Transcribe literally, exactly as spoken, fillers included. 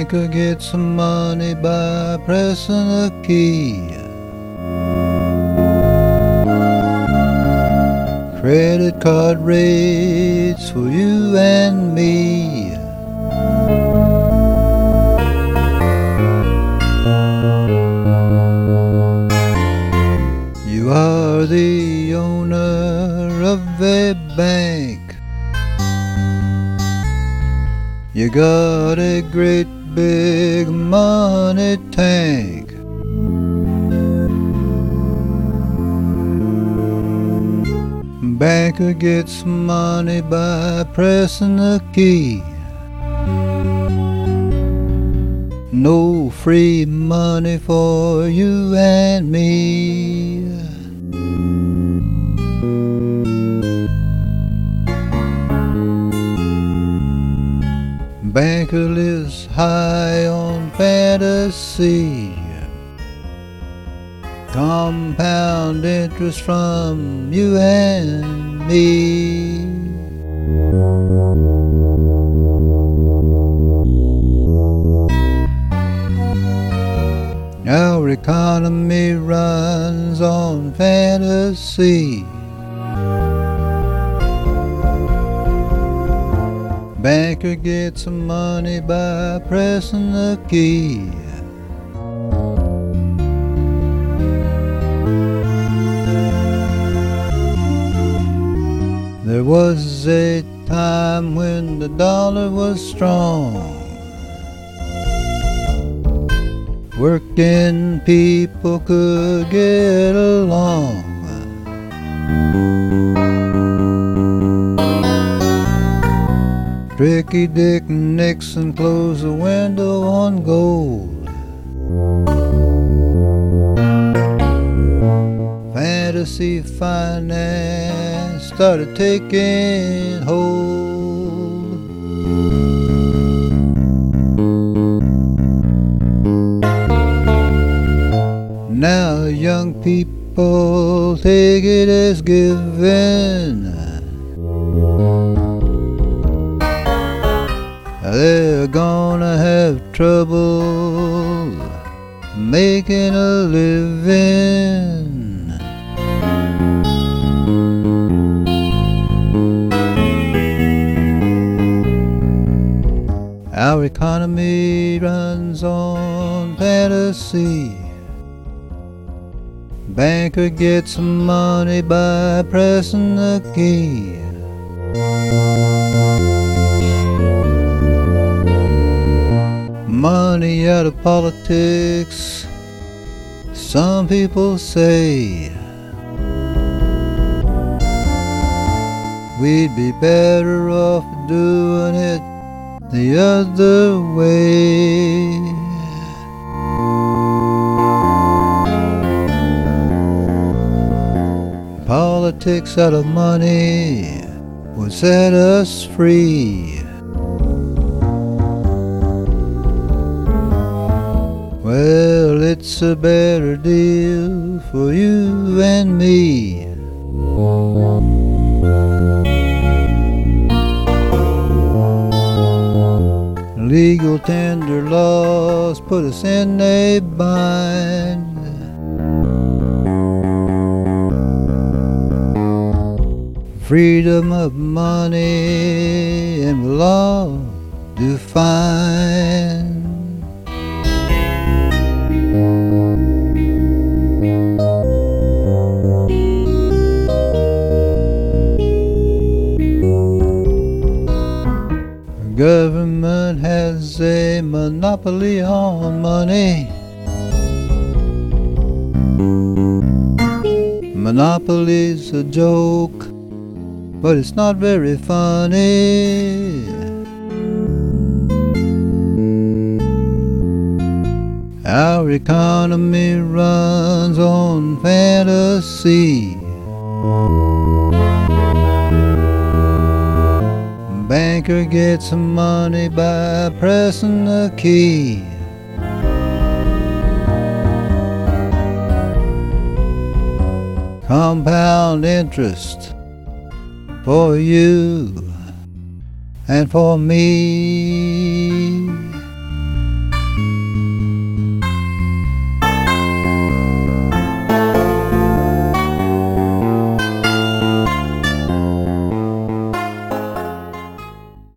Banker gets some money by pressing a key. Credit card rates for you and me. You are the owner of a bank. You got a great big money tank. Banker gets money by pressing a key. No free money for you and me. Banker lives high on fantasy. Compound interest from you and me. Our economy runs on fantasy. Banker gets some money by pressing a key. There was a time when the dollar was strong. Working people could get along. Tricky Dick Nixon closed the window on gold. Fantasy finance started taking hold. Now young people take it as given. They're gonna have trouble making a living. Our economy runs on fantasy. Banker gets some money by pressing a key. Money out of politics, some people say. We'd be better off doing it the other way. Politics out of money would set us free. Well, it's a better deal for you and me. Legal tender laws put us in a bind. Freedom of money and we'll all do fine. Government has a monopoly on money. Monopoly's a joke, but it's not very funny. Our economy runs on fantasy. Banker gets some money by pressing a key. Compound interest for you and for me.